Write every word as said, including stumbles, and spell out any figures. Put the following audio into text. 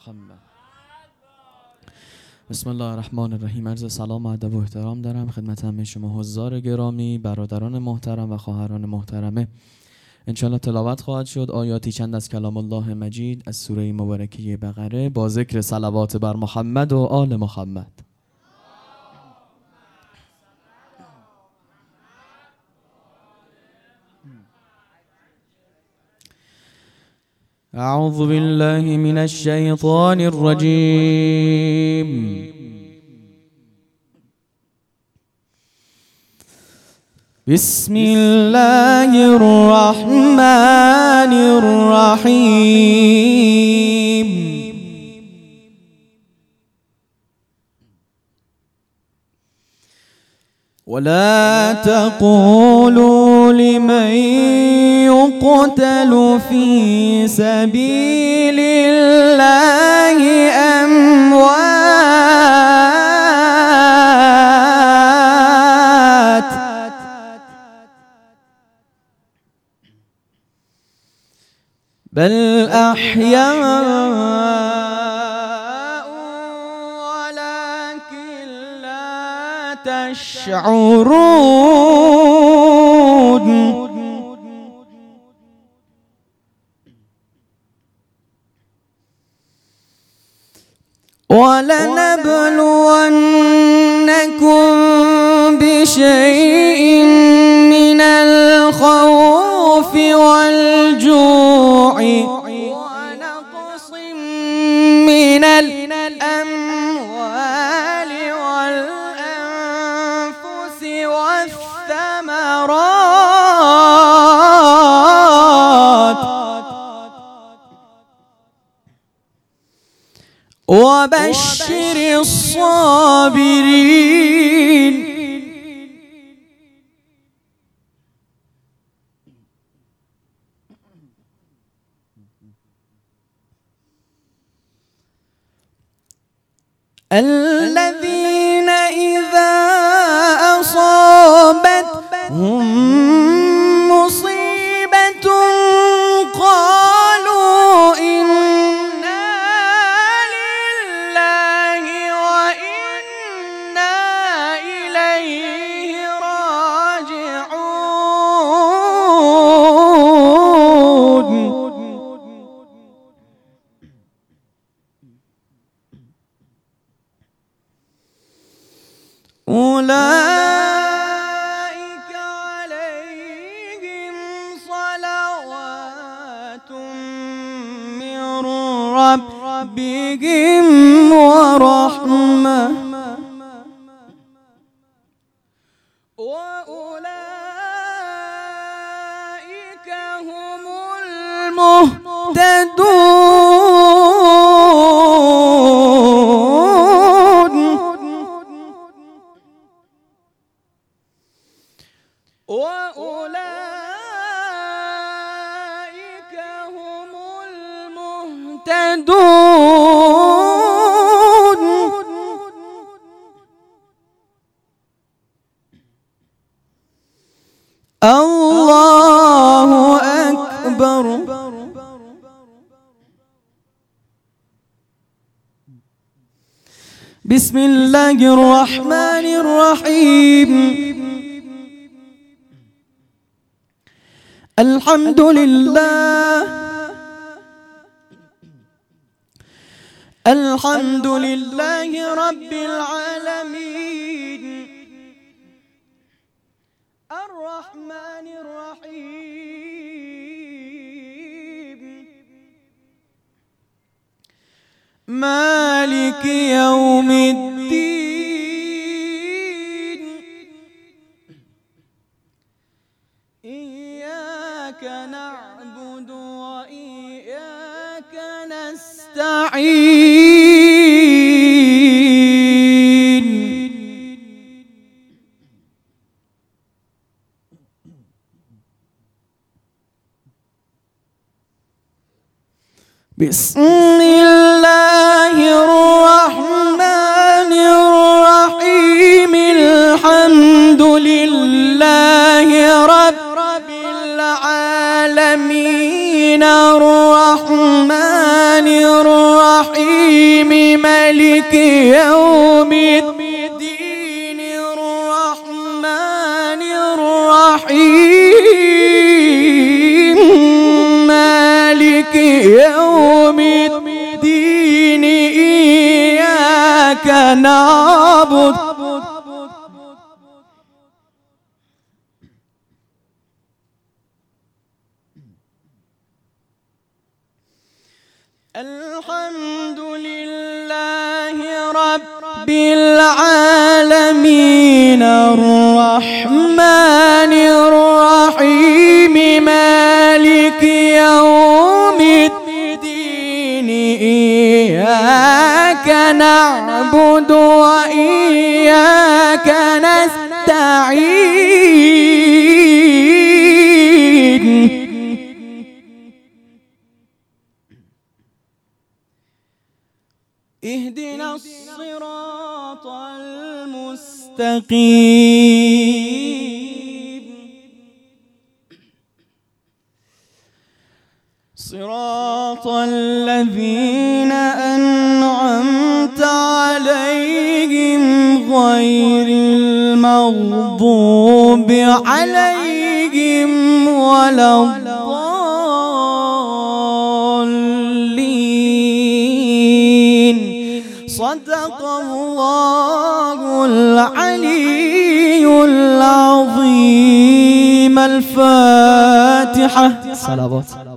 محمد. بسم الله الرحمن الرحیم. عرض سلام و ادب و احترام دارم خدمت همه شما حضار گرامی، برادران محترم و خواهران محترمه. انشالله تلاوت خواهد شد آیاتی چند از کلام الله مجید از سوره مبارکه بقره با ذکر صلوات بر محمد و آل محمد. اعوذ بالله من الشیطان الرجیم. بسم الله الرحمن الرحیم. ولا تقولوا لمن يقتل في سبيل الله أموات بل أحياء ولكن لا تشعرون. ولنبلونكم بشيء من الخوف والجوع ونقص من الأموال والأنفس والثمرات وبشر الصابرين. الذين إذا أصابتهم مصيبة قالوا إنا لله وإنا إليه راجعون. أولئك عليهم صلوات من ربهم ورحمة وأولئك هم المهتدون. وأولئك هم المهتدون. الله أكبر. بسم الله الرحمن الرحيم. الحمد لله الحمد لله رب العالمين الرحمن الرحيم مالك يوم الدين. إياك نعبد وإياك نستعين. بسم الله الرحمن الرحيم. الحمد لله رب العالمين الرحمن الرحيم الرحيم مالك يوم الدين الرحمن الرحيم مالك يوم الدين إياك نعبد الحمد لله رب العالمين الرحمن الرحيم مالك يوم الدين إياك نعبد وإياك نستعين اهدنا الصراط المستقيم صراط الذين أنعمت عليهم غير المغضوب عليهم ولا صدق الله العلي العظيم. الفاتحة. صلوات.